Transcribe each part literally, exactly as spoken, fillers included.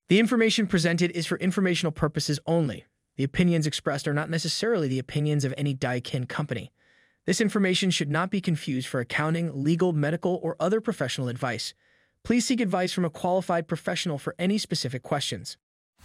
The information presented is for informational purposes only. The opinions expressed are not necessarily the opinions of any Daikin company. This information should not be confused for accounting, legal, medical, or other professional advice. Please seek advice from a qualified professional for any specific questions.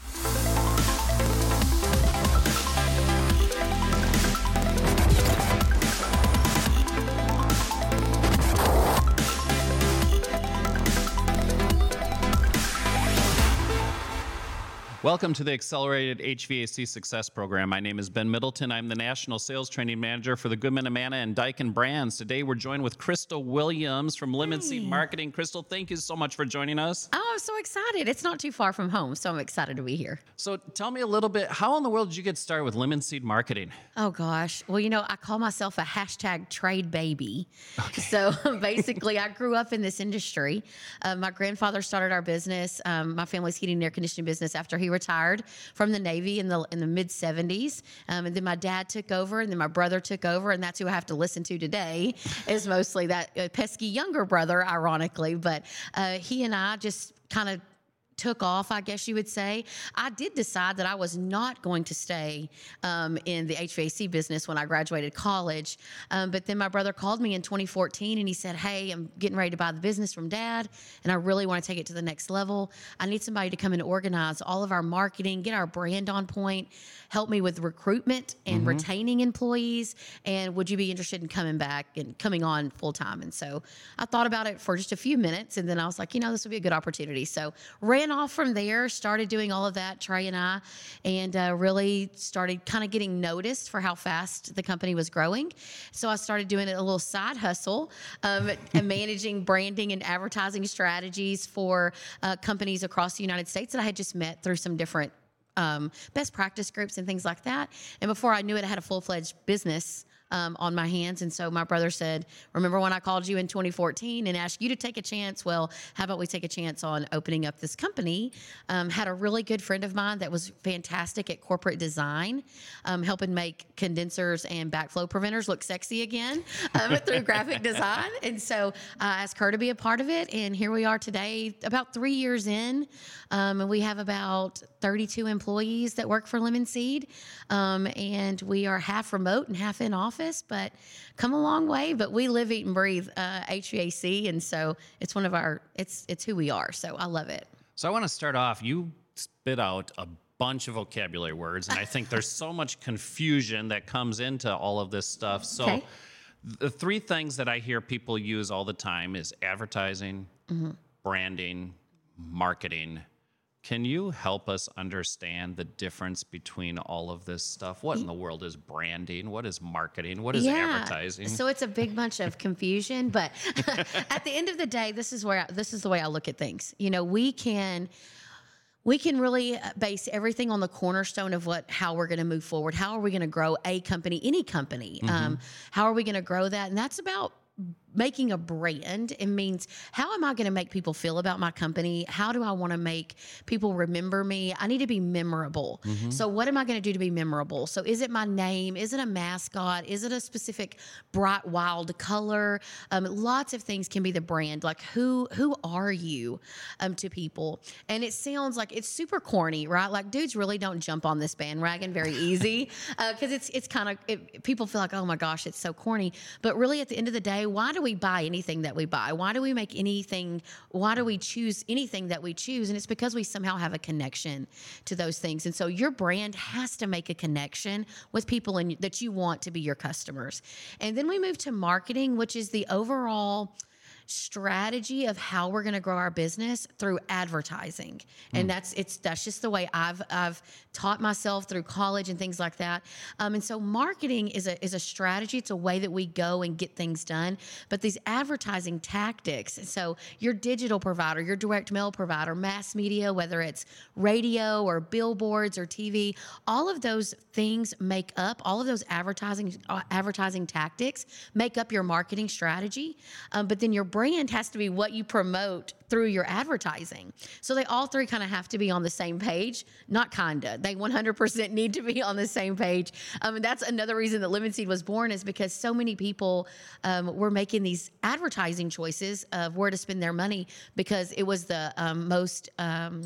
Welcome to the Accelerated H V A C Success Program. My name is Ben Middleton. I'm the National Sales Training Manager for the Goodman Amana and Daikin brands. Today we're joined with Crystal Williams from Lemon Seed Marketing. Crystal, thank you so much for joining us. Oh, I'm so excited. It's not too far from home, so I'm excited to be here. So tell me a little bit, how in the world did you get started with Lemon Seed Marketing? Oh, gosh. Well, you know, I call myself a hashtag trade baby. Okay. So basically, I grew up in this industry. Uh, my grandfather started our business, um, my family's heating and air conditioning business, after he retired from the Navy in the in the mid seventies. Um, and then my dad took over, and then my brother took over, and that's who I have to listen to today is mostly that uh, pesky younger brother, ironically. But uh, he and I just kind of took off, I guess you would say. I did decide that I was not going to stay um, in the H V A C business when I graduated college. Um, but then my brother called me in twenty fourteen and he said, hey, I'm getting ready to buy the business from Dad, and I really want to take it to the next level. I need somebody to come and organize all of our marketing, get our brand on point, help me with recruitment and mm-hmm. retaining employees. And would you be interested in coming back and coming on full time? And so I thought about it for just a few minutes, and then I was like, you know, this would be a good opportunity. So ran off from there, started doing all of that, Trey and I, and uh, really started kind of getting noticed for how fast the company was growing. So I started doing a little side hustle, um, and managing branding and advertising strategies for uh, companies across the United States that I had just met through some different um, best practice groups and things like that. And before I knew it, I had a full-fledged business Um, on my hands. And so my brother said, remember when I called you in twenty fourteen and asked you to take a chance? Well, how about we take a chance on opening up this company? Um, had a really good friend of mine that was fantastic at corporate design, um, helping make condensers and backflow preventers look sexy again um, through graphic design. And so I asked her to be a part of it. And here we are today, about three years in. Um, and we have about thirty-two employees that work for Lemon Seed. Um, and we are half remote and half in office. But come a long way. But we live, eat, and breathe uh, H V A C, and so it's one of our it's it's who we are. So I love it. So I want to start off. You spit out a bunch of vocabulary words, and I think there's so much confusion that comes into all of this stuff. So okay. The three things that I hear people use all the time is advertising, mm-hmm. branding, marketing. Can you help us understand the difference between all of this stuff? What in the world is branding? What is marketing? What is yeah. advertising? So it's a big bunch of confusion, but at the end of the day, this is where I, this is the way I look at things. You know, we can we can really base everything on the cornerstone of what how we're going to move forward. How are we going to grow a company, any company? Mm-hmm. Um, how are we going to grow that? And that's about making a brand. It means, how am I going to make people feel about my company? How do I want to make people remember me? I need to be memorable. Mm-hmm. So what am I going to do to be memorable? So is it my name? Is it a mascot? Is it a specific bright, wild color? Um, lots of things can be the brand. Like who who are you um, to people? And it sounds like it's super corny, right? Like dudes really don't jump on this bandwagon very easy because uh, it's it's kind of, it, people feel like, oh my gosh, it's so corny. But really at the end of the day, why do we buy anything that we buy? Why do we make anything? Why do we choose anything that we choose? And it's because we somehow have a connection to those things. And so your brand has to make a connection with people in, that you want to be your customers. And then we move to marketing, which is the overall strategy of how we're going to grow our business through advertising. And mm. that's it's that's just the way I've I've taught myself through college and things like that. Um, and so marketing is a is a strategy. It's a way that we go and get things done. But these advertising tactics, so your digital provider, your direct mail provider, mass media, whether it's radio or billboards or T V, all of those things make up, all of those advertising uh, advertising tactics make up your marketing strategy. Um, but then your brand has to be what you promote through your advertising. So they all three kind of have to be on the same page, not kinda. They one hundred percent need to be on the same page. Um, and that's another reason that Lemon Seed was born, is because so many people um, were making these advertising choices of where to spend their money because it was the um, most um,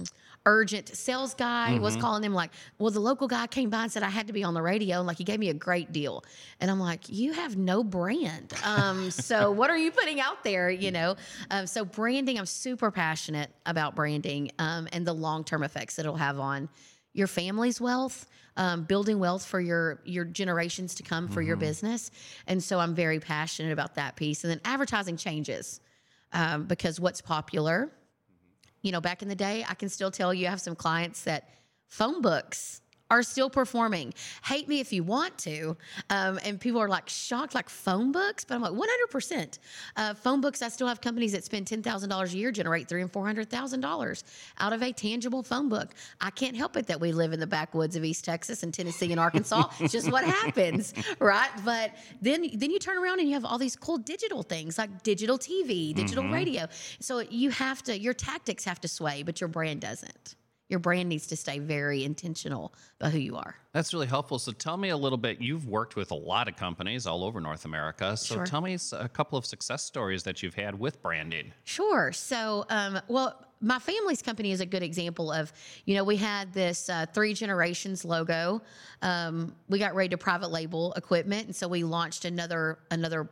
urgent sales guy mm-hmm. was calling them like, well, the local guy came by and said I had to be on the radio, and like he gave me a great deal. And I'm like, you have no brand. Um, so what are you putting out there? You know, um, so branding, I'm super passionate about branding um, and the long-term effects that it'll have on your family's wealth, um, building wealth for your your generations to come for mm-hmm. your business. And so I'm very passionate about that piece. And then advertising changes um, because what's popular. You know, back in the day, I can still tell you I have some clients that phone books are still performing. Hate me if you want to. Um, and people are like shocked, like phone books, but I'm like one hundred percent. Uh, phone books, I still have companies that spend ten thousand dollars a year, generate three and four hundred thousand dollars out of a tangible phone book. I can't help it that we live in the backwoods of East Texas and Tennessee and Arkansas. It's just what happens, right? But then, then you turn around and you have all these cool digital things like digital T V, digital mm-hmm. radio. So you have to, your tactics have to sway, but your brand doesn't. Your brand needs to stay very intentional about who you are. That's really helpful. So tell me a little bit. You've worked with a lot of companies all over North America. So Sure. tell me a couple of success stories that you've had with branding. Sure. So, um, well, my family's company is a good example of, you know, we had this uh, three generations logo. Um, we got ready to private label equipment. And so we launched another, another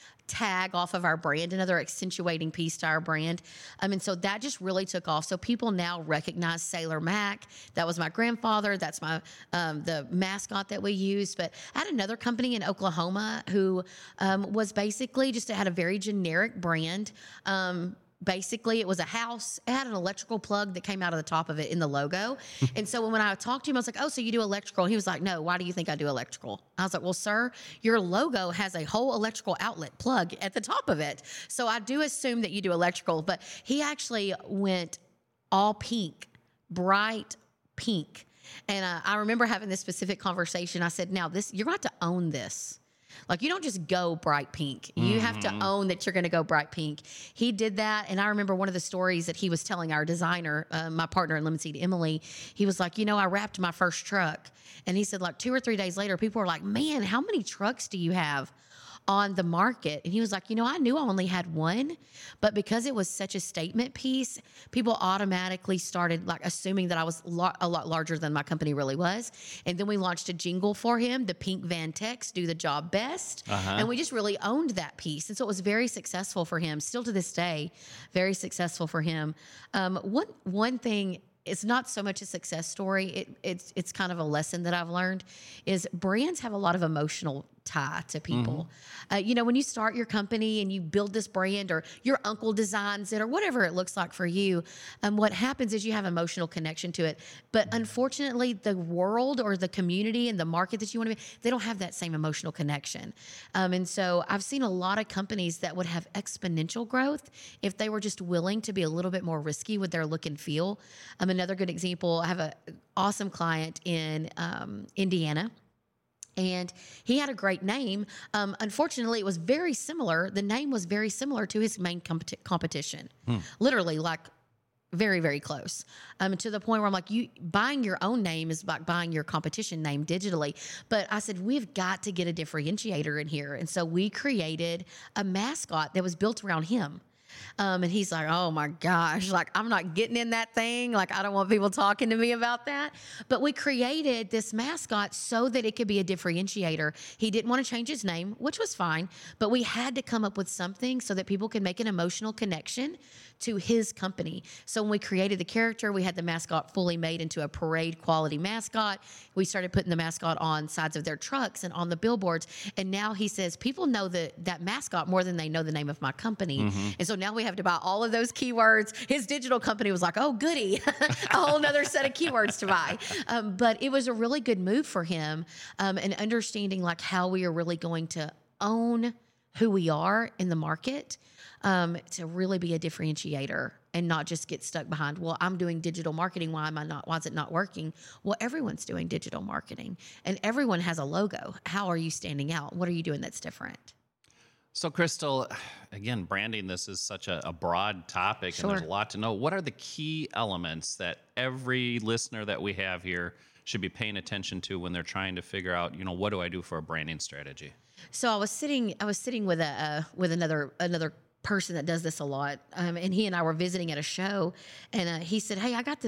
tag off of our brand, another accentuating piece to our brand. Um, and so that just really took off. So people now recognize Sailor Mac. That was my grandfather. That's my um, the mascot that we used. But I had another company in Oklahoma who um, was basically just had a very generic brand. Um, Basically, it was a house. It had an electrical plug that came out of the top of it in the logo. And so when I talked to him, I was like, oh, so you do electrical? And he was like, no, why do you think I do electrical? I was like, well, sir, your logo has a whole electrical outlet plug at the top of it. So I do assume that you do electrical. But he actually went all pink, bright pink. And uh, I remember having this specific conversation. I said, now, this you're going to have to own this. Like, you don't just go bright pink. You mm-hmm. have to own that you're going to go bright pink. He did that. And I remember one of the stories that he was telling our designer, uh, my partner in Lemon Seed, Emily. He was like, you know, I wrapped my first truck. And he said, like, two or three days later, people were like, man, how many trucks do you have on the market? And he was like, you know, I knew I only had one, but because it was such a statement piece, people automatically started like assuming that I was lo- a lot larger than my company really was. And then we launched a jingle for him, the Pink Van Tex, do the job best. Uh-huh. And we just really owned that piece. And so it was very successful for him, still to this day, very successful for him. Um, one, one thing, it's not so much a success story. It, it's it's kind of a lesson that I've learned is brands have a lot of emotional tie to people. Mm-hmm. Uh, you know, when you start your company and you build this brand or your uncle designs it or whatever it looks like for you, um, what happens is you have emotional connection to it. But unfortunately, the world or the community and the market that you want to be, they don't have that same emotional connection. Um, and so I've seen a lot of companies that would have exponential growth if they were just willing to be a little bit more risky with their look and feel. Um, another good example, I have an awesome client in um, Indiana. And he had a great name. Um, unfortunately, it was very similar. The name was very similar to his main competi- competition. Hmm. Literally, like very, very close. Um, to the point where I'm like, you buying your own name is like buying your competition name digitally. But I said, we've got to get a differentiator in here. And so we created a mascot that was built around him. Um, and he's like, oh my gosh, like I'm not getting in that thing. Like I don't want people talking to me about that. But we created this mascot so that it could be a differentiator. He didn't want to change his name, which was fine, but we had to come up with something so that people could make an emotional connection to his company. So when we created the character, we had the mascot fully made into a parade quality mascot. We started putting the mascot on sides of their trucks and on the billboards. And now he says people know the, that mascot more than they know the name of my company. Mm-hmm. And so now we have to buy all of those keywords. His digital company was like, oh, goody, a whole nother set of keywords to buy. Um, but it was a really good move for him, um, and understanding like how we are really going to own who we are in the market, um, to really be a differentiator and not just get stuck behind, well, I'm doing digital marketing. Why am I not, why is it not working? Well, everyone's doing digital marketing and everyone has a logo. How are you standing out? What are you doing that's different? So, Crystal, again, branding, this is such a, a broad topic, Sure. and there's a lot to know. What are the key elements that every listener that we have here should be paying attention to when they're trying to figure out, you know, what do I do for a branding strategy? So I was sitting, I was sitting with a uh, with another another person that does this a lot, um, and he and I were visiting at a show, and uh, he said, "Hey, I got this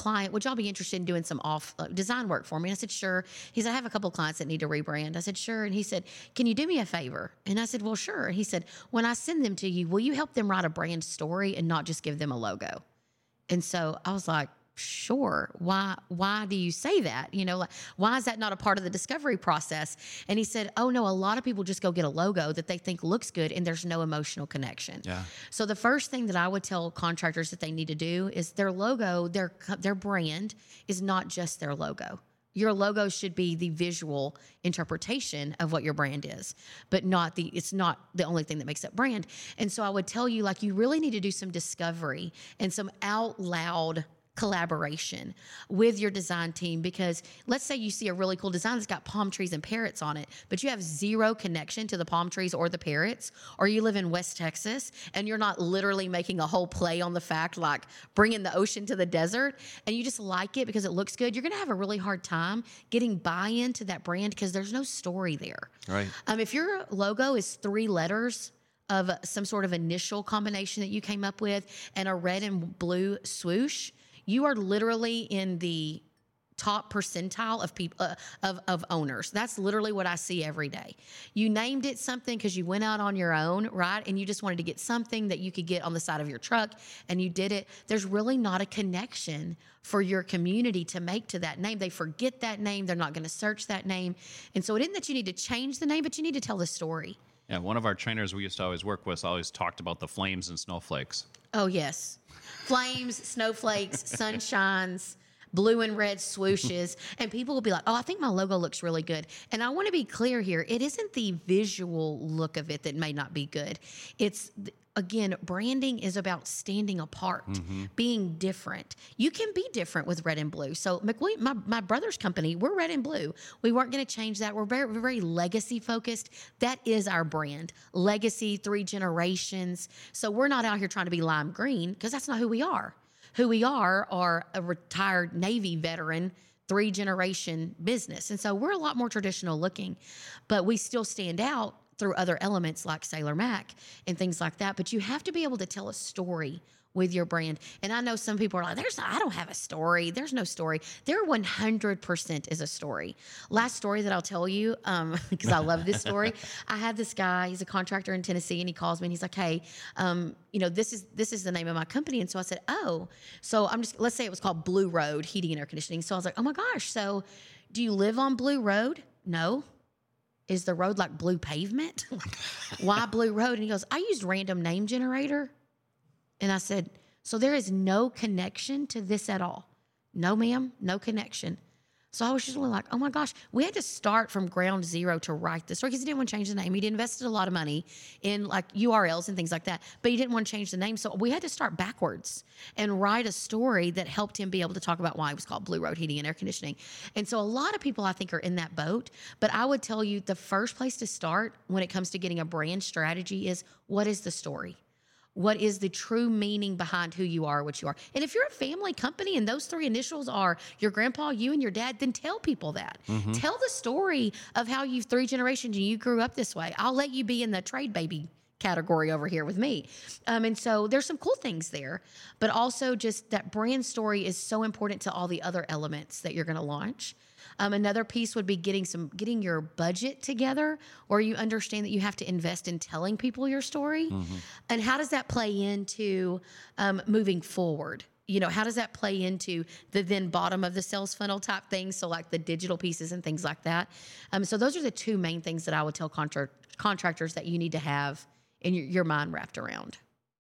client, would y'all be interested in doing some off uh, design work for me? And I said, sure. He said, I have a couple of clients that need to rebrand. I said, sure. And he said, can you do me a favor? And I said, well, sure. And he said, when I send them to you, will you help them write a brand story and not just give them a logo? And so I was like, sure. Why, why do you say that? You know, like, why is that not a part of the discovery process? And he said, oh no, a lot of people just go get a logo that they think looks good and there's no emotional connection. Yeah. So the first thing that I would tell contractors that they need to do is their logo, their, their brand is not just their logo. Your logo should be the visual interpretation of what your brand is, but not the, it's not the only thing that makes that brand. And so I would tell you, like, you really need to do some discovery and some out loud collaboration with your design team, because let's say you see a really cool design that's got palm trees and parrots on it, but you have zero connection to the palm trees or the parrots, or you live in West Texas and you're not literally making a whole play on the fact, like bringing the ocean to the desert, and you just like it because it looks good, you're going to have a really hard time getting buy-in to that brand because there's no story there. Right. Um, if your logo is three letters of some sort of initial combination that you came up with and a red and blue swoosh, you are literally in the top percentile of people uh, of of owners. That's literally what I see every day. You named it something because you went out on your own, right? And you just wanted to get something that you could get on the side of your truck, and you did it. There's really not a connection for your community to make to that name. They forget that name. They're not going to search that name. And so it isn't that you need to change the name, but you need to tell the story. Yeah, one of our trainers we used to always work with always talked about the flames and snowflakes. Oh, yes. Flames, snowflakes, sunshines, blue and red swooshes. And people will be like, oh, I think my logo looks really good. And I want to be clear here. It isn't the visual look of it that may not be good. It's, again, branding is about standing apart, mm-hmm. being different. You can be different with red and blue. So McWilliam, my, my brother's company, we're red and blue. We weren't going to change that. We're very, we're very legacy focused. That is our brand. Legacy, three generations. So we're not out here trying to be lime green because that's not who we are. Who we are are a retired Navy veteran, three generation business. And so we're a lot more traditional looking, but we still stand out through other elements like Sailor Mac and things like that. But you have to be able to tell a story with your brand. And I know some people are like, "There's, I don't have a story. There's no story." There one hundred percent is a story. Last story that I'll tell you, um, because I love this story. I had this guy, he's a contractor in Tennessee, and he calls me and he's like, "Hey, um, you know, this is, this is the name of my company." And so I said, "Oh," so I'm just, let's say it was called Blue Road Heating and Air Conditioning. So I was like, "Oh my gosh. So do you live on Blue Road?" "No." "Is the road like blue pavement?" Like, why Blue Road? And he goes, "I used random name generator." And I said, "So there is no connection to this at all?" "No, ma'am, no connection." So I was just really like, oh my gosh, we had to start from ground zero to write this story because he didn't want to change the name. He'd invested a lot of money in like U R Ls and things like that, but he didn't want to change the name. So we had to start backwards and write a story that helped him be able to talk about why it was called Blue Road Heating and Air Conditioning. And so a lot of people I think are in that boat, but I would tell you the first place to start when it comes to getting a brand strategy is, what is the story? What is the true meaning behind who you are, what you are? And if you're a family company and those three initials are your grandpa, you, and your dad, then tell people that. Mm-hmm. Tell the story of how you've three generations and you grew up this way. I'll let you be in the trade baby category over here with me. Um, and so there's some cool things there, but also just that brand story is so important to all the other elements that you're going to launch. Um, another piece would be getting some getting your budget together, where you understand that you have to invest in telling people your story. Mm-hmm. And how does that play into um, moving forward? You know, how does that play into the then bottom of the sales funnel type things? So like the digital pieces and things like that. Um, so those are the two main things that I would tell contra- contractors that you need to have in your, your mind wrapped around.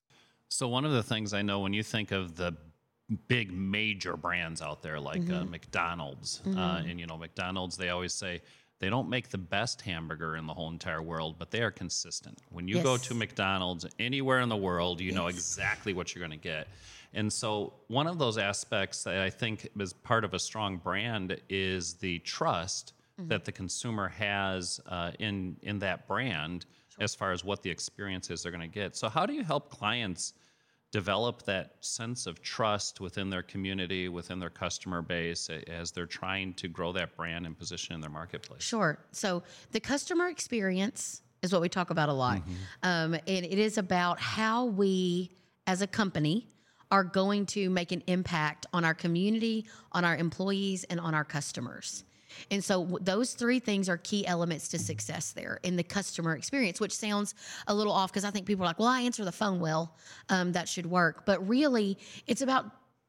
So one of the things I know when you think of the big major brands out there like mm-hmm. uh, McDonald's, mm-hmm. uh, and you know, McDonald's, they always say they don't make the best hamburger in the whole entire world, but they are consistent. When you yes. go to McDonald's anywhere in the world, you yes. know exactly what you're going to get. And so one of those aspects that I think is part of a strong brand is the trust mm-hmm. that the consumer has uh, in in that brand sure. as far as what the experiences they're going to get. So how do you help clients develop that sense of trust within their community, within their customer base, as they're trying to grow that brand and position in their marketplace? Sure. So the customer experience is what we talk about a lot. Mm-hmm. Um, and it is about how we, as a company, are going to make an impact on our community, on our employees, and on our customers. And so w- those three things are key elements to success there in the customer experience, which sounds a little off because I think people are like, well, I answer the phone well. Um, that should work. But really, it's about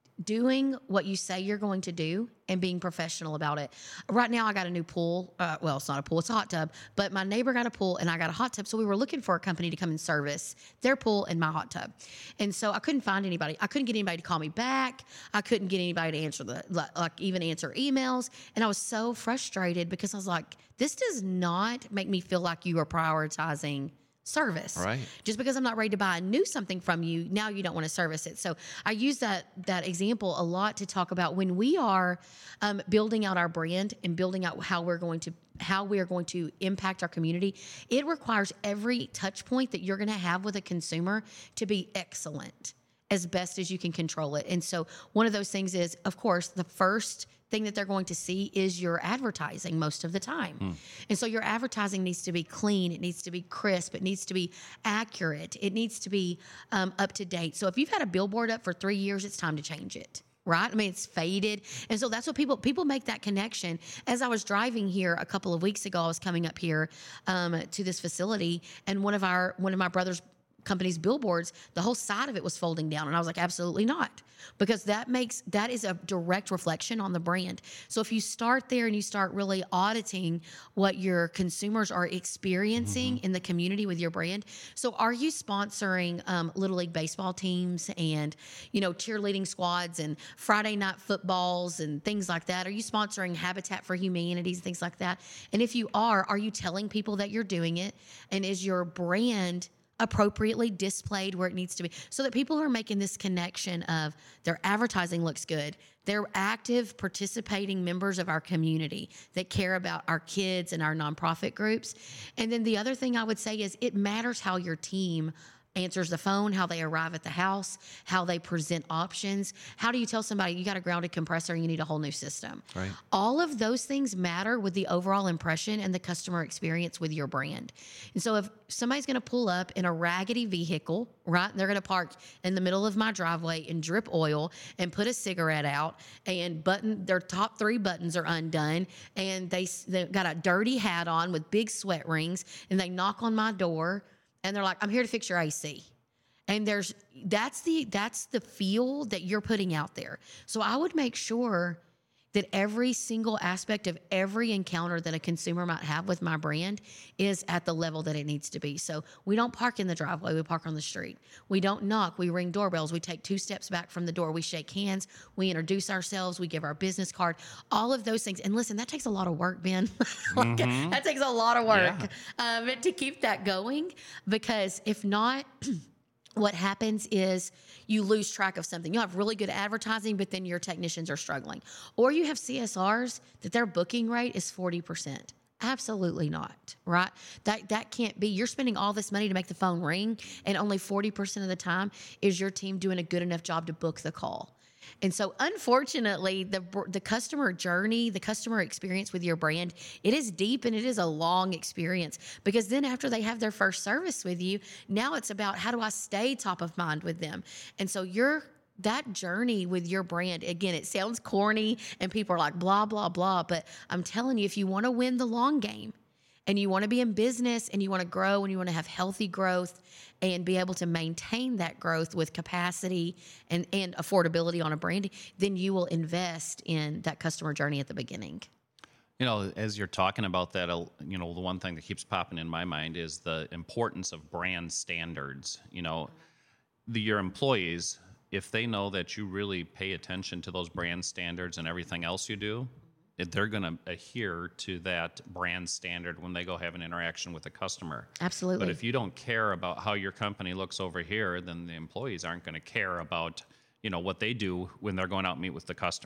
doing what you say you're going to do and being professional about it. Right now, I got a new pool. Uh, well, it's not a pool, it's a hot tub. But my neighbor got a pool and I got a hot tub. So we were looking for a company to come and service their pool and my hot tub. And so I couldn't find anybody. I couldn't get anybody to call me back. I couldn't get anybody to answer the, like, like even answer emails. And I was so frustrated because I was like, this does not make me feel like you are prioritizing service. Right. Just because I'm not ready to buy a new something from you, now you don't want to service it. So I use that that example a lot to talk about when we are um, building out our brand and building out how we're going to how we are going to impact our community. It requires every touch point that you're going to have with a consumer to be excellent as best as you can control it. And so one of those things is, of course, the first thing that they're going to see is your advertising most of the time. Hmm. And so your advertising needs to be clean. It needs to be crisp. It needs to be accurate. It needs to be um, up to date. So if you've had a billboard up for three years, it's time to change it. Right? I mean, it's faded. And so that's what people, people make that connection. As I was driving here a couple of weeks ago, I was coming up here um, to this facility, and one of our, one of my brother's company's billboards, the whole side of it was folding down. And I was like, absolutely not. Because that makes, that is a direct reflection on the brand. So if you start there and you start really auditing what your consumers are experiencing mm-hmm. in the community with your brand. So are you sponsoring um, Little League baseball teams and, you know, cheerleading squads and Friday night footballs and things like that? Are you sponsoring Habitat for Humanity and things like that? And if you are, are you telling people that you're doing it? And is your brand appropriately displayed where it needs to be, so that people are making this connection of their advertising looks good, they're active participating members of our community that care about our kids and our nonprofit groups. And then the other thing I would say is it matters how your team answers the phone, how they arrive at the house, how they present options. How do you tell somebody you got a grounded compressor and you need a whole new system? Right. All of those things matter with the overall impression and the customer experience with your brand. And so if somebody's going to pull up in a raggedy vehicle, right, they're going to park in the middle of my driveway and drip oil and put a cigarette out and button their top three buttons are undone and they they've got a dirty hat on with big sweat rings and they knock on my door. And they're like, I'm here to fix your A C. And there's that's the that's the feel that you're putting out there. So I would make sure that every single aspect of every encounter that a consumer might have with my brand is at the level that it needs to be. So we don't park in the driveway, we park on the street. We don't knock, we ring doorbells, we take two steps back from the door, we shake hands, we introduce ourselves, we give our business card, all of those things. And listen, that takes a lot of work, Ben. like, mm-hmm. That takes a lot of work yeah. um, to keep that going, because if not, what happens is you lose track of something. You have really good advertising, but then your technicians are struggling. Or you have C S Rs that their booking rate is forty percent. Absolutely not, right? That that can't be. You're spending all this money to make the phone ring, and only forty percent of the time is your team doing a good enough job to book the call. And so, unfortunately, the the customer journey, the customer experience with your brand, it is deep and it is a long experience, because then after they have their first service with you, now it's about how do I stay top of mind with them. And so you're that journey with your brand, again, it sounds corny and people are like, blah, blah, blah. But I'm telling you, if you want to win the long game and you want to be in business and you want to grow and you want to have healthy growth and be able to maintain that growth with capacity and, and affordability on a brand, then you will invest in that customer journey at the beginning. You know, as you're talking about that, you know, the one thing that keeps popping in my mind is the importance of brand standards. You know, the, your employees, if they know that you really pay attention to those brand standards and everything else you do, they're going to adhere to that brand standard when they go have an interaction with a customer. Absolutely. But if you don't care about how your company looks over here, then the employees aren't going to care about, you know, what they do when they're going out and meet with the customer.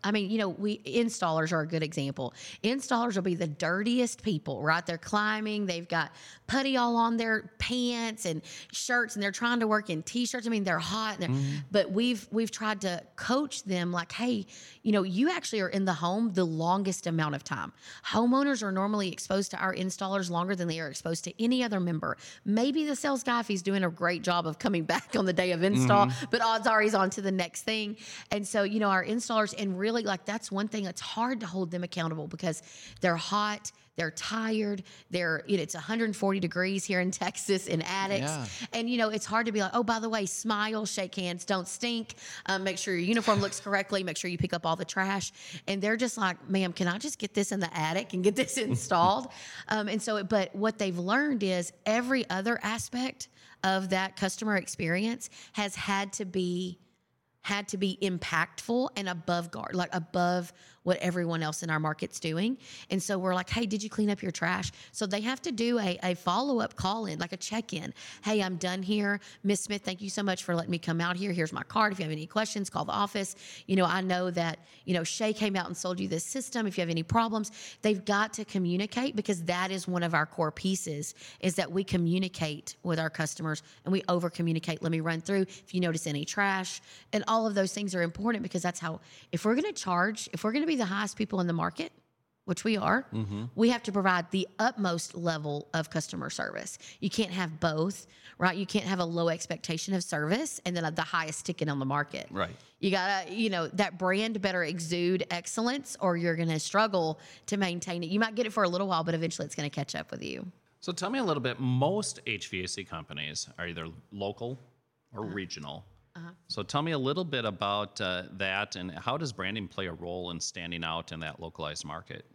I mean, you know, we installers are a good example. Installers will be the dirtiest people, right? They're climbing, they've got putty all on their pants and shirts, and they're trying to work in t-shirts. I mean, they're hot. They're, mm-hmm. But we've we've tried to coach them like, hey, you know, you actually are in the home the longest amount of time. Homeowners are normally exposed to our installers longer than they are exposed to any other member. Maybe the sales guy, if he's doing a great job of coming back on the day of install, mm-hmm. but odds are he's on to the next thing. And so, you know, our installers, and really like that's one thing that's hard to hold them accountable because they're hot, they're tired, they're, you know, it's one hundred forty degrees here in Texas in attics. Yeah. And, you know, it's hard to be like, oh, by the way, smile, shake hands, don't stink, um, make sure your uniform looks correctly, make sure you pick up all the trash. And they're just like, ma'am, can I just get this in the attic and get this installed? um, and so, but what they've learned is every other aspect of that customer experience has had to be had to be impactful and above guard, like above what everyone else in our market's doing. And so we're like, hey, did you clean up your trash? So they have to do a, a follow-up call-in, like a check-in. Hey, I'm done here. Miss Smith, thank you so much for letting me come out here. Here's my card. If you have any questions, call the office. You know, I know that, you know, Shay came out and sold you this system. If you have any problems, they've got to communicate, because that is one of our core pieces, is that we communicate with our customers and we over-communicate. Let me run through if you notice any trash. And all of those things are important, because that's how, if we're going to charge, if we're going to be the highest people in the market, which we are, mm-hmm. we have to provide the utmost level of customer service. You can't have both, right? You can't have a low expectation of service and then the highest ticket on the market. Right. You gotta, you know, that brand better exude excellence, or you're going to struggle to maintain it. You might get it for a little while, but eventually it's going to catch up with you. So tell me a little bit. Most H V A C companies are either local or uh-huh. regional. Uh-huh. So tell me a little bit about uh, that, and how does branding play a role in standing out in that localized market?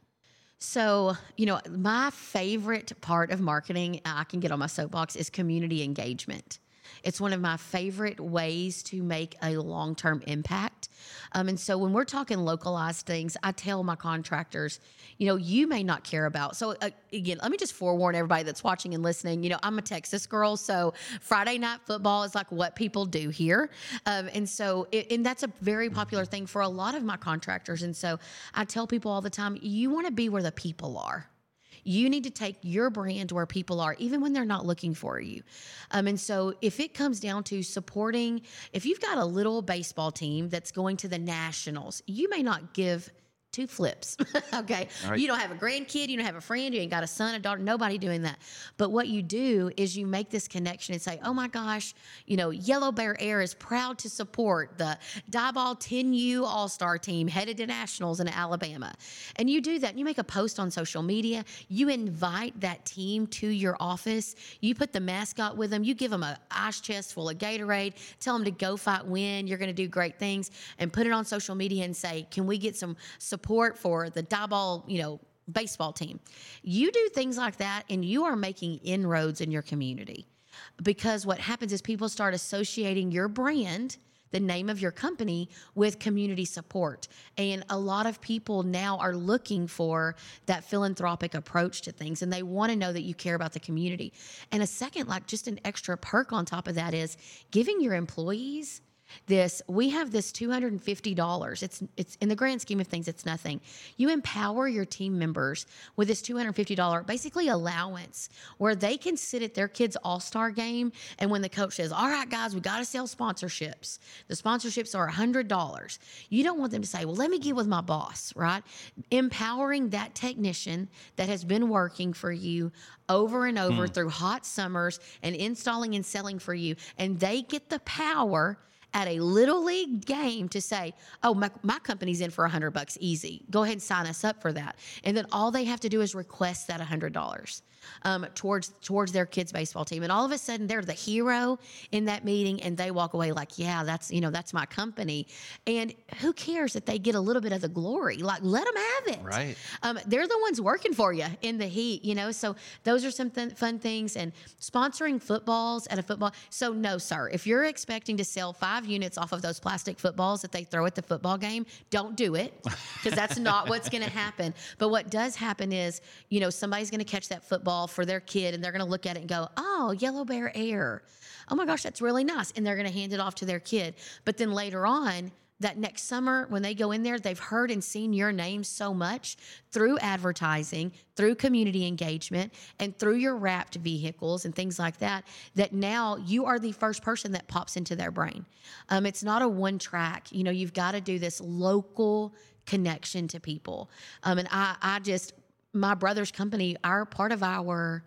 So, you know, my favorite part of marketing, I can get on my soapbox, is community engagement. It's one of my favorite ways to make a long-term impact. Um, and so when we're talking localized things, I tell my contractors, you know, you may not care about. So uh, again, let me just forewarn everybody that's watching and listening. You know, I'm a Texas girl, so Friday night football is like what people do here. Um, and so, it, and that's a very popular thing for a lot of my contractors. And so I tell people all the time, you want to be where the people are. You need to take your brand where people are, even when they're not looking for you. Um, and so if it comes down to supporting, if you've got a little baseball team that's going to the Nationals, you may not give two flips, okay? Right. You don't have a grandkid, you don't have a friend, you ain't got a son, a daughter, nobody doing that. But what you do is you make this connection and say, oh my gosh, you know, Yellow Bear Air is proud to support the Diboll ten U All-Star team headed to Nationals in Alabama. And you do that, and you make a post on social media, you invite that team to your office, you put the mascot with them, you give them a ice chest full of Gatorade, tell them to go fight, win, you're gonna do great things, and put it on social media and say, can we get some support support for the Diboll, you know, baseball team. You do things like that, and you are making inroads in your community, because what happens is people start associating your brand, the name of your company, with community support. And a lot of people now are looking for that philanthropic approach to things, and they want to know that you care about the community. And a second, like just an extra perk on top of that, is giving your employees this, we have this two hundred fifty dollars. It's it's in the grand scheme of things, it's nothing. You empower your team members with this two hundred fifty dollars basically allowance, where they can sit at their kid's all-star game, and when the coach says, all right, guys, we got to sell sponsorships. The sponsorships are one hundred dollars. You don't want them to say, well, let me get with my boss, right? Empowering that technician that has been working for you over and over hmm. through hot summers and installing and selling for you, and they get the power at a little league game to say, oh, my, my company's in for a hundred bucks easy. Go ahead and sign us up for that. And then all they have to do is request that a hundred dollars um, towards towards their kids' baseball team. And all of a sudden they're the hero in that meeting, and they walk away like, yeah, that's, you know, that's my company. And who cares if they get a little bit of the glory? Like, let them have it. Right. Um, they're the ones working for you in the heat, you know? So those are some th- fun things. And sponsoring footballs at a football. So no, sir, if you're expecting to sell five units off of those plastic footballs that they throw at the football game, don't do it, because that's not what's going to happen. But what does happen is, you know, somebody's going to catch that football for their kid, and they're going to look at it and go, oh, Yellow Bear Air. Oh my gosh, that's really nice. And they're going to hand it off to their kid. But then later on, that next summer when they go in there, they've heard and seen your name so much through advertising, through community engagement, and through your wrapped vehicles and things like that, that now you are the first person that pops into their brain. Um, it's not a one track. You know, you've got to do this local connection to people. Um, and I, I just, my brother's company, our part of our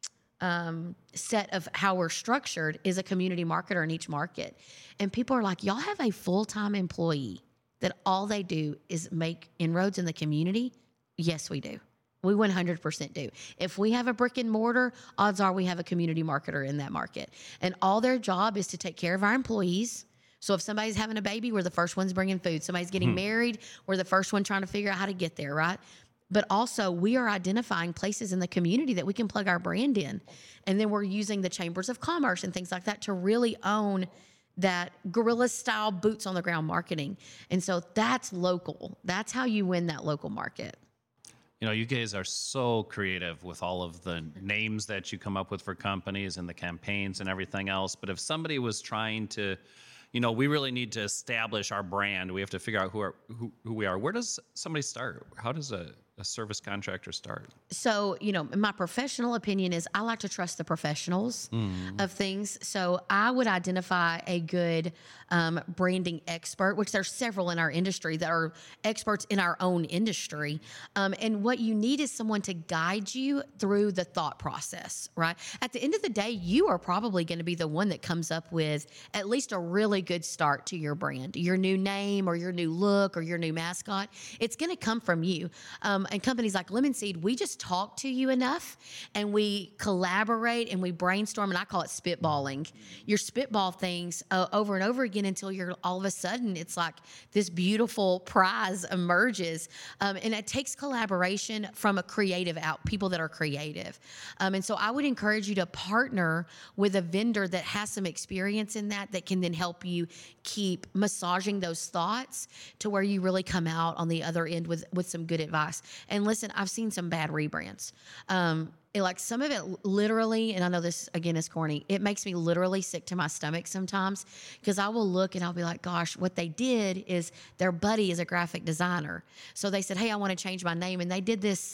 um, set of how we're structured is a community marketer in each market. And people are like, y'all have a full-time employee that all they do is make inroads in the community? Yes, we do. We one hundred percent do. If we have a brick and mortar, odds are we have a community marketer in that market. And all their job is to take care of our employees. So if somebody's having a baby, we're the first ones bringing food. Somebody's getting hmm. married, we're the first one trying to figure out how to get there, right? But also we are identifying places in the community that we can plug our brand in. And then we're using the chambers of commerce and things like that to really own that guerrilla style boots on the ground marketing. And so that's local. That's how you win that local market. You know, you guys are so creative with all of the names that you come up with for companies and the campaigns and everything else. But if somebody was trying to, you know, we really need to establish our brand. We have to figure out who are who, who we are. Where does somebody start? How does a, a service contractor start? So, you know, my professional opinion is I like to trust the professionals mm. of things. So I would identify a good um, branding expert, which there's several in our industry that are experts in our own industry. Um, and what you need is someone to guide you through the thought process, right? At the end of the day, you are probably going to be the one that comes up with at least a really good start to your brand, your new name or your new look or your new mascot. It's going to come from you. Um, and companies like Lemon Seed, we just talk to you enough and we collaborate and we brainstorm, and I call it spitballing. You spitball things uh, over and over again until you're all of a sudden it's like this beautiful prize emerges. Um, and it takes collaboration from a creative out, people that are creative. Um, and so I would encourage you to partner with a vendor that has some experience in that, that can then help you keep massaging those thoughts to where you really come out on the other end with, with some good advice. And listen, I've seen some bad rebrands. Um, it, like some of it literally, and I know this again is corny, it makes me literally sick to my stomach sometimes, because I will look and I'll be like, gosh, what they did is their buddy is a graphic designer. So they said, hey, I want to change my name. And they did this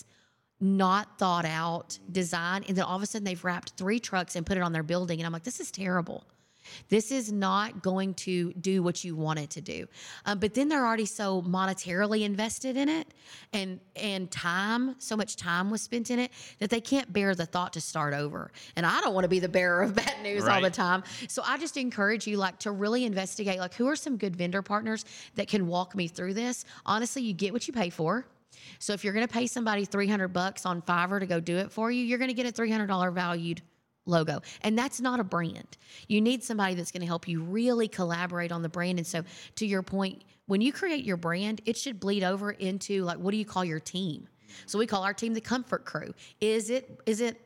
not thought out design. And then all of a sudden they've wrapped three trucks and put it on their building. And I'm like, this is terrible. This is not going to do what you want it to do. Um, but then they're already so monetarily invested in it, and and time, so much time was spent in it, that they can't bear the thought to start over. And I don't want to be the bearer of bad news right. all the time. So I just encourage you, like, to really investigate, like, who are some good vendor partners that can walk me through this? Honestly, you get what you pay for. So if you're going to pay somebody three hundred bucks on Fiverr to go do it for you, you're going to get a three hundred dollars valued logo. And that's not a brand. You need somebody that's going to help you really collaborate on the brand. And so to your point, when you create your brand, it should bleed over into, like, what do you call your team? So we call our team the Comfort Crew. Is it, is it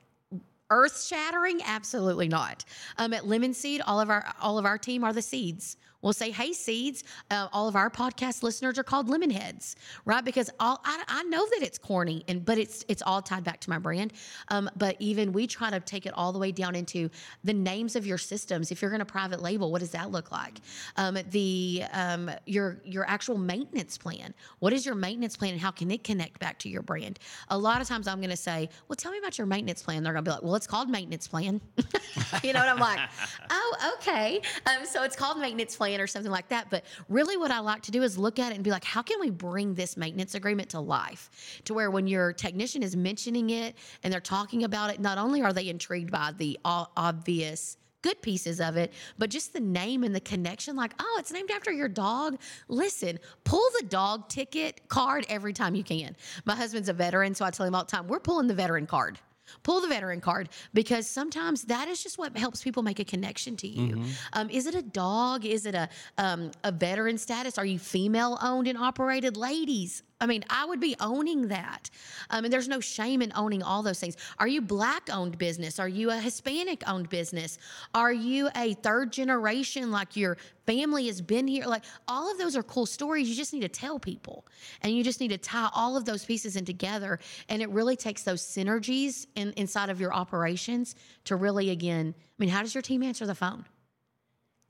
earth shattering? Absolutely not. Um, at Lemon Seed, all of our, all of our team are the Seeds. We'll say, hey, Seeds. Uh, all of our podcast listeners are called Lemon Heads, right? Because all, I, I know that it's corny, and but it's it's all tied back to my brand. Um, but even we try to take it all the way down into the names of your systems. If you're going to private label, what does that look like? Um, the um, your your actual maintenance plan. What is your maintenance plan, and how can it connect back to your brand? A lot of times I'm going to say, well, tell me about your maintenance plan. They're going to be like, well, it's called maintenance plan. You know, and I'm like, oh, okay. Um, so it's called maintenance plan or something like that. But really what I like to do is look at it and be like, how can we bring this maintenance agreement to life, to where when your technician is mentioning it and they're talking about it, not only are they intrigued by the obvious good pieces of it, but just the name and the connection, like, oh, it's named after your dog. Listen, pull the dog ticket card every time you can. My husband's a veteran, so I tell him all the time, we're pulling the veteran card. Pull the veteran card, because sometimes that is just what helps people make a connection to you. Mm-hmm. Um, is it a dog? Is it a um, a veteran status? Are you female owned and operated? Ladies, I mean, I would be owning that. Um, and there's no shame in owning all those things. Are you Black owned business? Are you a Hispanic owned business? Are you a third generation, like your family has been here? Like, all of those are cool stories. You just need to tell people, and you just need to tie all of those pieces in together. And it really takes those synergies in, inside of your operations to really, again, I mean, how does your team answer the phone?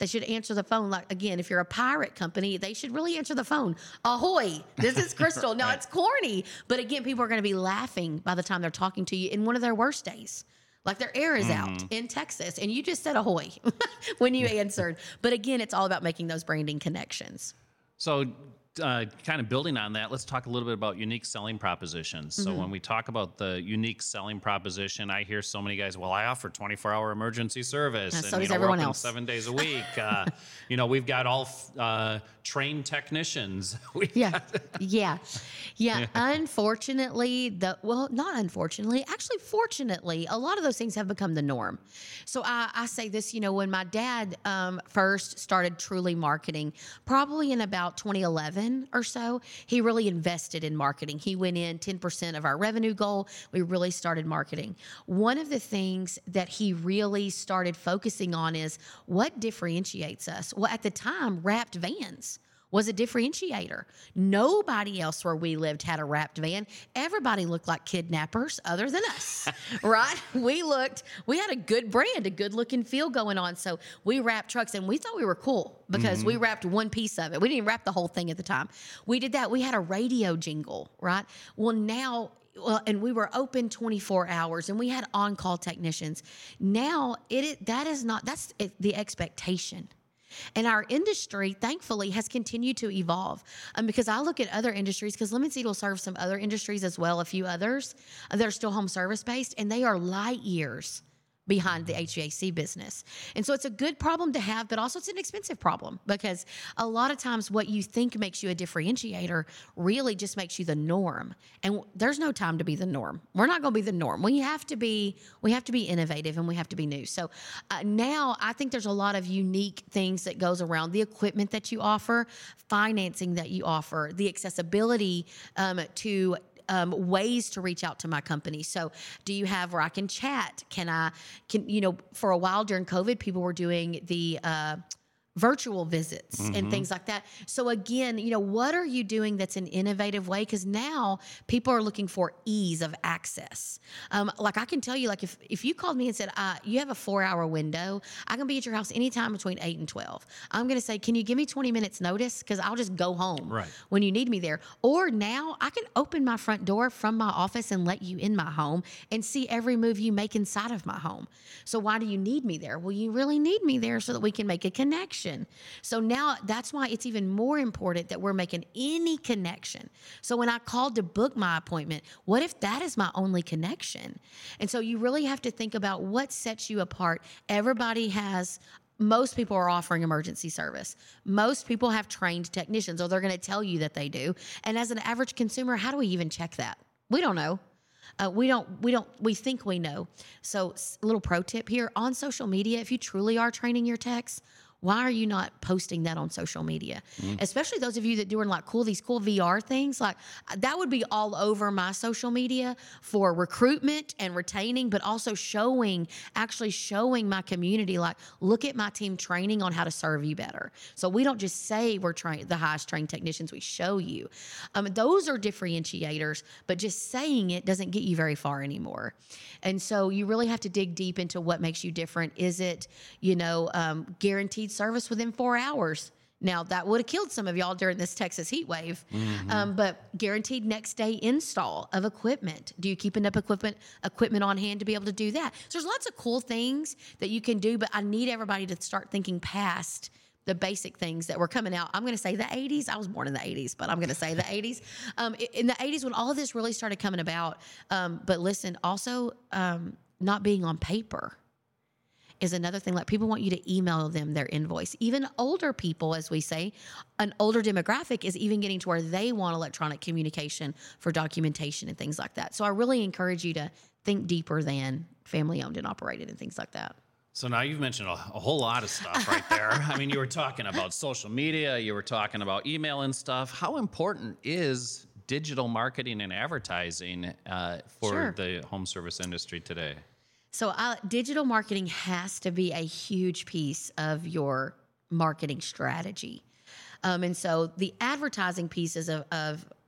They should answer the phone. Like, again, if you're a pirate company, they should really answer the phone. Ahoy, this is Crystal. Now, Right. it's corny, but again, people are going to be laughing by the time they're talking to you in one of their worst days. Like their air is Mm-hmm. out in Texas, and you just said ahoy when you answered. But again, it's all about making those branding connections. So, uh, kind of building on that, let's talk a little bit about unique selling propositions. So, when we talk about the unique selling proposition, I hear so many guys, well, I offer twenty-four hour emergency service. And so you does know, everyone we're open else. seven days a week. Uh, you know, we've got all uh, trained technicians. We Yeah. Yeah. Yeah. Unfortunately, the well, not unfortunately, actually, fortunately, a lot of those things have become the norm. So I, I say this, you know, when my dad um, first started truly marketing, probably in about twenty eleven or so, he really invested in marketing. He went in ten percent of our revenue goal. We really started marketing. One of the things that he really started focusing on is what differentiates us. Well, at the time, wrapped vans was a differentiator. Nobody else where we lived had a wrapped van. Everybody looked like kidnappers other than us, right? We looked, we had a good brand, a good look and feel going on. So we wrapped trucks and we thought we were cool because mm-hmm. we wrapped one piece of it. We didn't wrap the whole thing at the time. We did that. We had a radio jingle, right? Well, now Well, and we were open twenty-four hours and we had on-call technicians. Now it that is not, that's the expectation. And our industry, thankfully, has continued to evolve. Um, because I look at other industries, because Lemon Seed will serve some other industries as well, a few others uh, that are still home service based, and they are light years behind the H V A C business. And so it's a good problem to have, but also it's an expensive problem because a lot of times what you think makes you a differentiator really just makes you the norm. And there's no time to be the norm. We're not going to be the norm. We have to be, we have to be innovative and we have to be new. So uh, now I think there's a lot of unique things that goes around the equipment that you offer, financing that you offer, the accessibility um, to Um, ways to reach out to my company. So do you have where I can chat? Can I, can, you know, for a while during COVID, people were doing the, uh, virtual visits mm-hmm. and things like that. So again, you know, what are you doing that's an innovative way? Because now people are looking for ease of access. Um, like I can tell you, like if, if you called me and said, uh, you have a four hour window, I can be at your house anytime between eight and twelve. I'm going to say, can you give me twenty minutes notice? Because I'll just go home right. when you need me there. Or now I can open my front door from my office and let you in my home and see every move you make inside of my home. So why do you need me there? Well, you really need me there so that we can make a connection. So now that's why it's even more important that we're making any connection. So when I called to book my appointment, what if that is my only connection? And so you really have to think about what sets you apart. Everybody has Most people are offering emergency service. Most people have trained technicians, or they're going to tell you that they do. And as an average consumer, how do we even check that? We don't know. Uh, we don't, we don't, we think we know. So a little pro tip here on social media, if you truly are training your techs, why are you not posting that on social media? Mm. Especially those of you that doing like cool, these cool V R things, like that would be all over my social media for recruitment and retaining, but also showing, actually showing my community, like, look at my team training on how to serve you better. So we don't just say we're trained, the highest trained technicians, we show you. Um, those are differentiators, but just saying it doesn't get you very far anymore. And so you really have to dig deep into what makes you different. Is it, you know, um, guaranteed service within four hours? Now, that would have killed some of y'all during this Texas heat wave, mm-hmm. um, but guaranteed next day install of equipment. Do you keep enough equipment equipment on hand to be able to do that? So there's lots of cool things that you can do, but I need everybody to start thinking past the basic things that were coming out. I'm going to say the eighties. I was born in the eighties, but I'm going to say the eighties. Um, in the eighties, when all of this really started coming about. Um, but listen, also um, not being on paper is another thing. Like, people want you to email them their invoice. Even older people, as we say, an older demographic is even getting to where they want electronic communication for documentation and things like that. So I really encourage you to think deeper than family owned and operated and things like that. So now you've mentioned a, a whole lot of stuff right there. I mean, you were talking about social media, you were talking about email and stuff. How important is digital marketing and advertising uh, for Sure. the home service industry today? So uh, digital marketing has to be a huge piece of your marketing strategy. Um, and so the advertising pieces of, of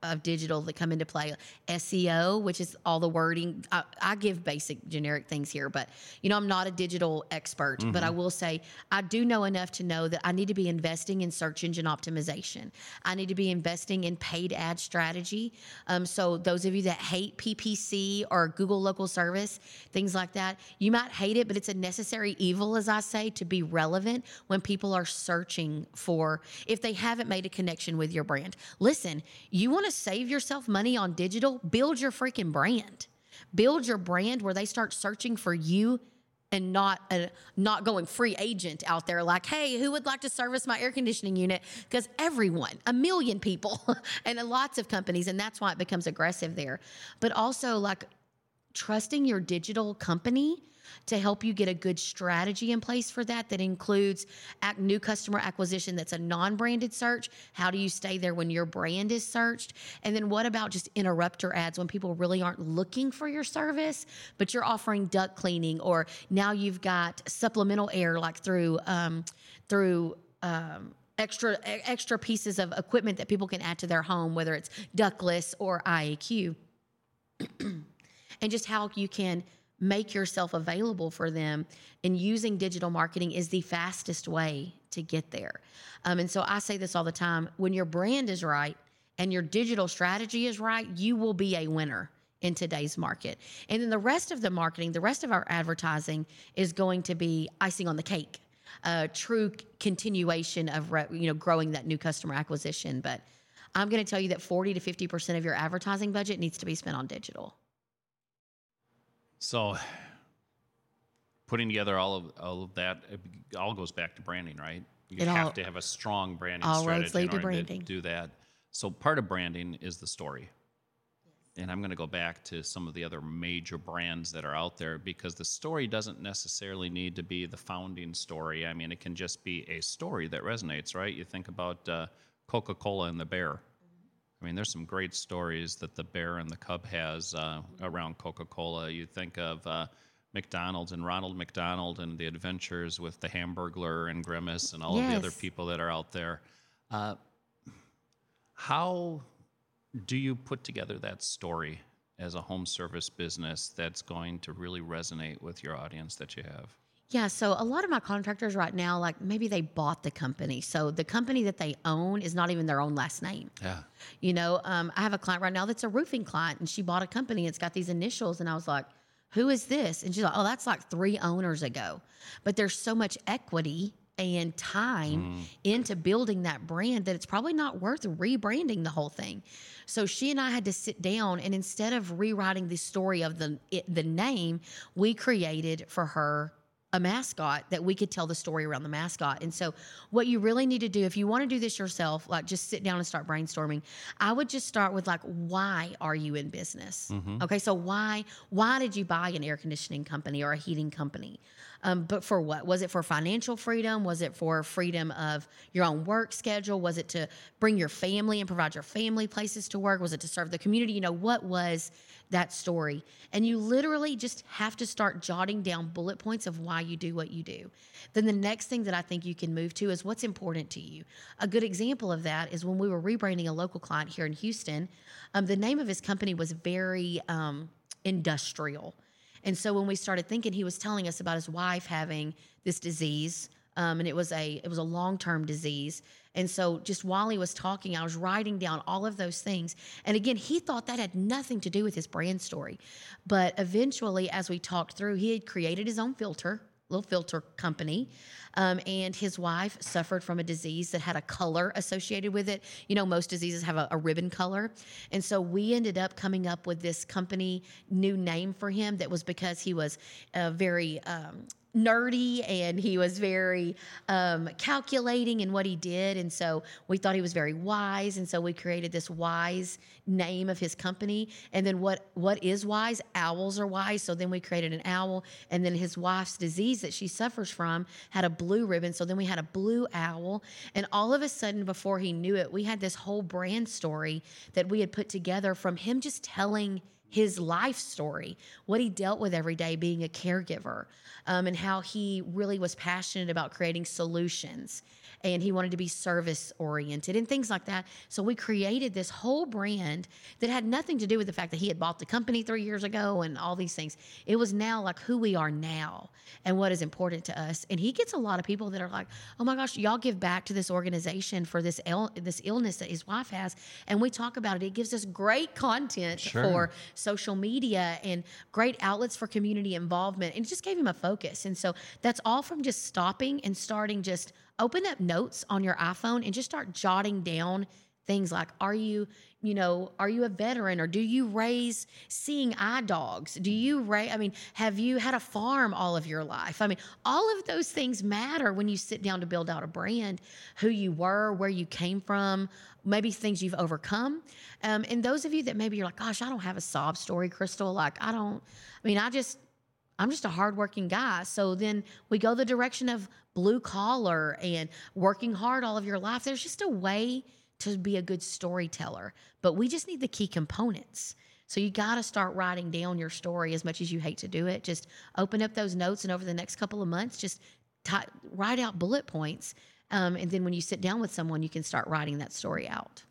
of digital that come into play. S E O, which is all the wording. I, I give basic generic things here, but you know, I'm not a digital expert, mm-hmm. but I will say I do know enough to know that I need to be investing in search engine optimization. I need to be investing in paid ad strategy. Um, so those of you that hate P P C or Google local service, things like that, you might hate it, but it's a necessary evil, as I say, to be relevant when people are searching for, if they haven't made a connection with your brand. Listen, you want to save yourself money on digital? Build your freaking brand. Build your brand where they start searching for you and not a, not going free agent out there like, hey, who would like to service my air conditioning unit? Because everyone, a million people and lots of companies, and that's why it becomes aggressive there. But also like trusting your digital company to help you get a good strategy in place for that, that includes act, new customer acquisition that's a non-branded search. How do you stay there when your brand is searched? And then what about just interrupter ads when people really aren't looking for your service, but you're offering duct cleaning, or now you've got supplemental air like through um, through um, extra extra pieces of equipment that people can add to their home, whether it's ductless or I A Q, and just how you can make yourself available for them. And using digital marketing is the fastest way to get there. Um, and so I say this all the time, when your brand is right and your digital strategy is right, you will be a winner in today's market. And then the rest of the marketing, the rest of our advertising is going to be icing on the cake, a true continuation of re- you know growing that new customer acquisition. But I'm going to tell you that forty to fifty percent of your advertising budget needs to be spent on digital. So putting together all of all of that, it all goes back to branding, right? You It have all- to have a strong branding all strategy roads lead in to order branding. to do that. So part of branding is the story. And I'm going to go back to some of the other major brands that are out there, because the story doesn't necessarily need to be the founding story. I mean, it can just be a story that resonates, right? You think about uh, Coca-Cola and the bear. I mean, there's some great stories that the bear and the cub has uh, around Coca-Cola. You think of uh, McDonald's and Ronald McDonald and the adventures with the Hamburglar and Grimace and all of the other Yes. people that are out there. Uh, how do you put together that story as a home service business that's going to really resonate with your audience that you have? Yeah, so a lot of my contractors right now, like maybe they bought the company. So the company that they own is not even their own last name. Yeah. You know, um, I have a client right now that's a roofing client, and she bought a company. It's got these initials, and I was like, who is this? And she's like, oh, that's like three owners ago. But there's so much equity and time Mm. into building that brand that it's probably not worth rebranding the whole thing. So she and I had to sit down, and instead of rewriting the story of the it, the name, we created for her a mascot that we could tell the story around the mascot. And so what you really need to do, if you want to do this yourself, like just sit down and start brainstorming, I would just start with like, why are you in business? Mm-hmm. Okay, so why why did you buy an air conditioning company or a heating company? Um, but for what? Was it for financial freedom? Was it for freedom of your own work schedule? Was it to bring your family and provide your family places to work? Was it to serve the community? You know, what was that story? And you literally just have to start jotting down bullet points of why you do what you do. Then the next thing that I think you can move to is what's important to you. A good example of that is when we were rebranding a local client here in Houston, um, the name of his company was very um, industrial. And so when we started thinking, he was telling us about his wife having this disease, um, and it was a it was a long-term disease. And so just while he was talking, I was writing down all of those things. And again, he thought that had nothing to do with his brand story. But eventually, as we talked through, he had created his own filter, little filter company. Um, and his wife suffered from a disease that had a color associated with it. You know, most diseases have a, a ribbon color. And so we ended up coming up with this company new name for him that was because he was uh, very um, nerdy, and he was very um, calculating in what he did. And so we thought he was very wise. And so we created this wise name of his company. And then what, what is wise? Owls are wise. So then we created an owl. And then his wife's disease that she suffers from had a blue ribbon. So then we had a blue owl. And all of a sudden, before he knew it, we had this whole brand story that we had put together from him just telling his life story, what he dealt with every day being a caregiver, um, and how he really was passionate about creating solutions. And he wanted to be service oriented and things like that. So we created this whole brand that had nothing to do with the fact that he had bought the company three years ago and all these things. It was now like who we are now and what is important to us. And he gets a lot of people that are like, oh my gosh, y'all give back to this organization for this il- this illness that his wife has. And we talk about it. It gives us great content Sure. for social media and great outlets for community involvement. And it just gave him a focus. And so that's all from just stopping and starting just open up notes on your iPhone and just start jotting down things like, are you, you know, are you a veteran, or do you raise seeing eye dogs? Do you raise, I mean, have you had a farm all of your life? I mean, all of those things matter when you sit down to build out a brand, who you were, where you came from, maybe things you've overcome. Um, and those of you that maybe you're like, gosh, I don't have a sob story, Crystal. Like, I don't, I mean, I just, I'm just a hardworking guy. So then we go the direction of blue collar and working hard all of your life. There's just a way to be a good storyteller, but we just need the key components. So you got to start writing down your story as much as you hate to do it. Just open up those notes, and over the next couple of months, just t- write out bullet points. Um, and then when you sit down with someone, you can start writing that story out.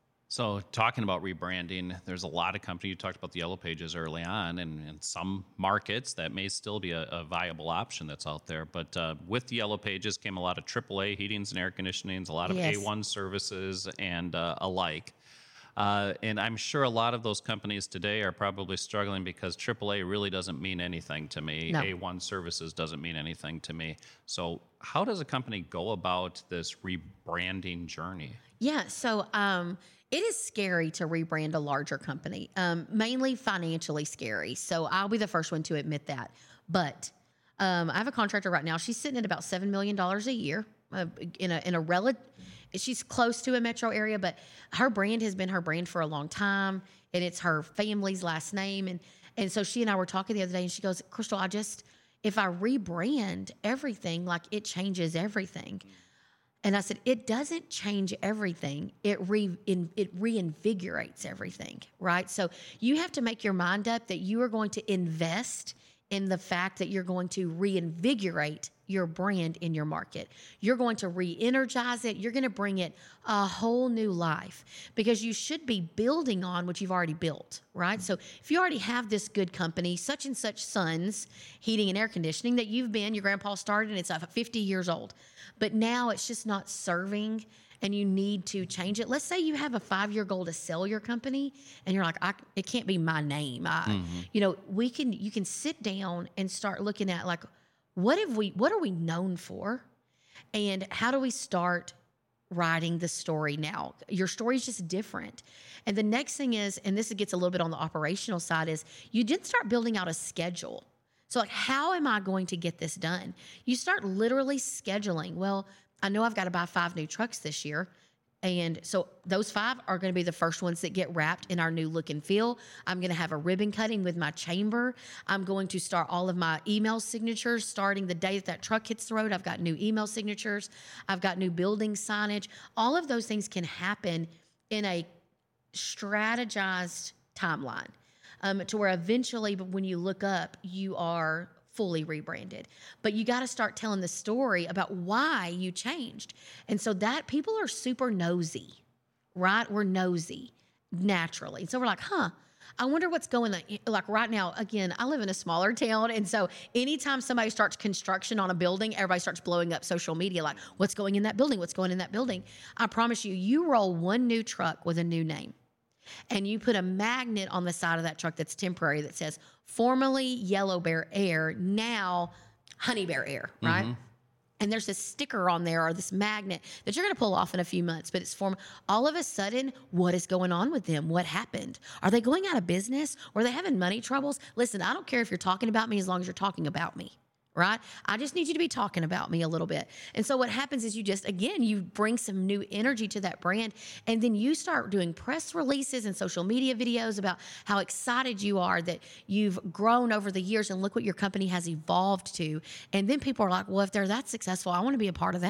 So talking about rebranding, there's a lot of companies. You talked about the Yellow Pages early on, and in some markets that may still be a, a viable option that's out there. But uh, with the Yellow Pages came a lot of triple A heatings and air conditionings, a lot of Yes. A one services, and uh, alike. Uh, and I'm sure a lot of those companies today are probably struggling because triple A really doesn't mean anything to me. No. A one services doesn't mean anything to me. So how does a company go about this rebranding journey? Yeah, so um, it is scary to rebrand a larger company, um, mainly financially scary. So I'll be the first one to admit that. But um, I have a contractor right now. She's sitting at about seven million dollars a year uh, in a in a relative. She's close to a metro area, but her brand has been her brand for a long time, and it's her family's last name. And and so she and I were talking the other day, and she goes, Crystal, I just, if I rebrand everything, like it changes everything. And I said, it doesn't change everything. It re in, it reinvigorates everything, right? So you have to make your mind up that you are going to invest in the fact that you're going to reinvigorate your brand in your market. You're going to re-energize it. You're going to bring it a whole new life, because you should be building on what you've already built, right? So if you already have this good company, such and such Sons Heating and Air Conditioning, that you've been, your grandpa started, and it's uh, fifty years old, but now it's just not serving and you need to change it. Let's say you have a five-year goal to sell your company, and you're like, I, it can't be my name. I, mm-hmm. You know, we can, you can sit down and start looking at, like, what have we, what are we known for? And how do we start writing the story now? Your story is just different. And the next thing is, and this gets a little bit on the operational side, is you did start building out a schedule. So, like, how am I going to get this done? You start literally scheduling. Well, I know I've got to buy five new trucks this year. And so those five are going to be the first ones that get wrapped in our new look and feel. I'm going to have a ribbon cutting with my chamber. I'm going to start all of my email signatures starting the day that that truck hits the road. I've got new email signatures. I've got new building signage. All of those things can happen in a strategized timeline, um, to where eventually, but when you look up, you are fully rebranded. But you got to start telling the story about why you changed. And so that people are super nosy, right? We're nosy naturally. So we're like, huh, I wonder what's going on. Like right now, again, I live in a smaller town. And so anytime somebody starts construction on a building, everybody starts blowing up social media. Like, what's going in that building? What's going in that building? I promise you, you roll one new truck with a new name, and you put a magnet on the side of that truck that's temporary that says formerly Yellow Bear Air, now Honey Bear Air, right? Mm-hmm. And there's this sticker on there, or this magnet that you're going to pull off in a few months, but it's form. All of a sudden, what is going on with them? What happened? Are they going out of business? Or are they having money troubles? Listen, I don't care if you're talking about me as long as you're talking about me. Right? I just need you to be talking about me a little bit. And so what happens is you just, again, you bring some new energy to that brand, and then you start doing press releases and social media videos about how excited you are that you've grown over the years, and look what your company has evolved to. And then people are like, well, if they're that successful, I want to be a part of that.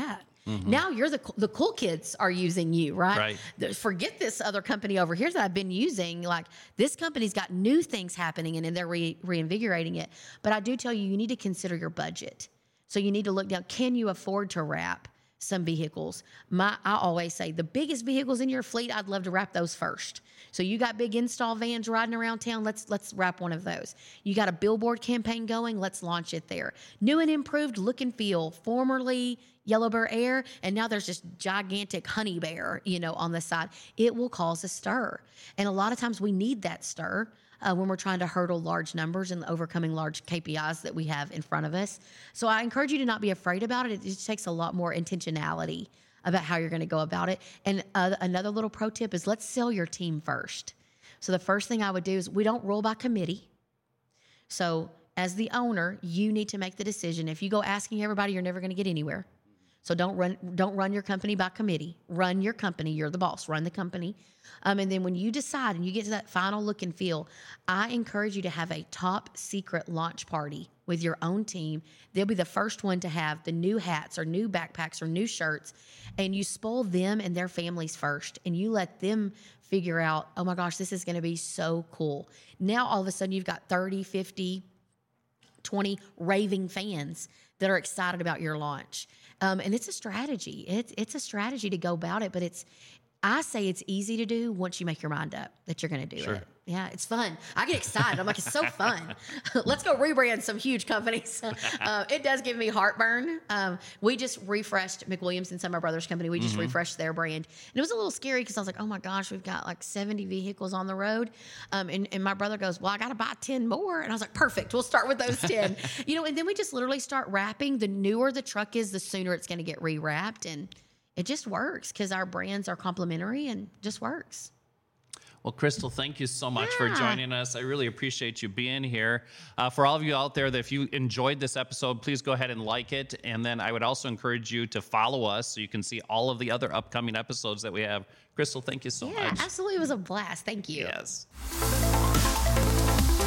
Mm-hmm. Now you're the the cool kids are using you, right? Right. Forget this other company over here that I've been using. Like this company's got new things happening and, and they're re- reinvigorating it. But I do tell you, you need to consider your budget. So you need to look down. Can you afford to wrap some vehicles? My, I always say the biggest vehicles in your fleet, I'd love to wrap those first. So you got big install vans riding around town. Let's let's wrap one of those. You got a billboard campaign going. Let's launch it there. New and improved look and feel. Formerly Yellow Bear Air, and now there's this gigantic Honey Bear, you know, on the side. It will cause a stir, and a lot of times we need that stir. Uh, when we're trying to hurdle large numbers and overcoming large K P Is that we have in front of us. So I encourage you to not be afraid about it. It just takes a lot more intentionality about how you're going to go about it. And uh, another little pro tip is let's sell your team first. So the first thing I would do is we don't roll by committee. So as the owner, you need to make the decision. If you go asking everybody, you're never going to get anywhere. So don't run don't run your company by committee. Run your company. You're the boss. Run the company. Um, and then when you decide and you get to that final look and feel, I encourage you to have a top secret launch party with your own team. They'll be the first one to have the new hats or new backpacks or new shirts. And you spoil them and their families first. And you let them figure out, oh my gosh, this is going to be so cool. Now all of a sudden you've got thirty, fifty, twenty raving fans that are excited about your launch. Um, and it's a strategy. It's it's a strategy to go about it, but it's, I say it's easy to do once you make your mind up that you're going to do Sure. it. Yeah, it's fun. I get excited. I'm like, it's so fun. Let's go rebrand some huge companies. Uh, it does give me heartburn. Um, we just refreshed McWilliams and some of my brother's company. We just mm-hmm. refreshed their brand. And it was a little scary because I was like, oh my gosh, we've got like seventy vehicles on the road. Um, and, and my brother goes, well, I got to buy ten more. And I was like, perfect. We'll start with those ten. You know, and then we just literally start wrapping. The newer the truck is, the sooner it's going to get rewrapped. And it just works because our brands are complementary and just works. Well, Crystal, thank you so much Yeah. for joining us. I really appreciate you being here. Uh, for all of you out there, that if you enjoyed this episode, please go ahead and like it. And then I would also encourage you to follow us so you can see all of the other upcoming episodes that we have. Crystal, thank you so Yeah, much. absolutely. It was a blast. Thank you. Yes.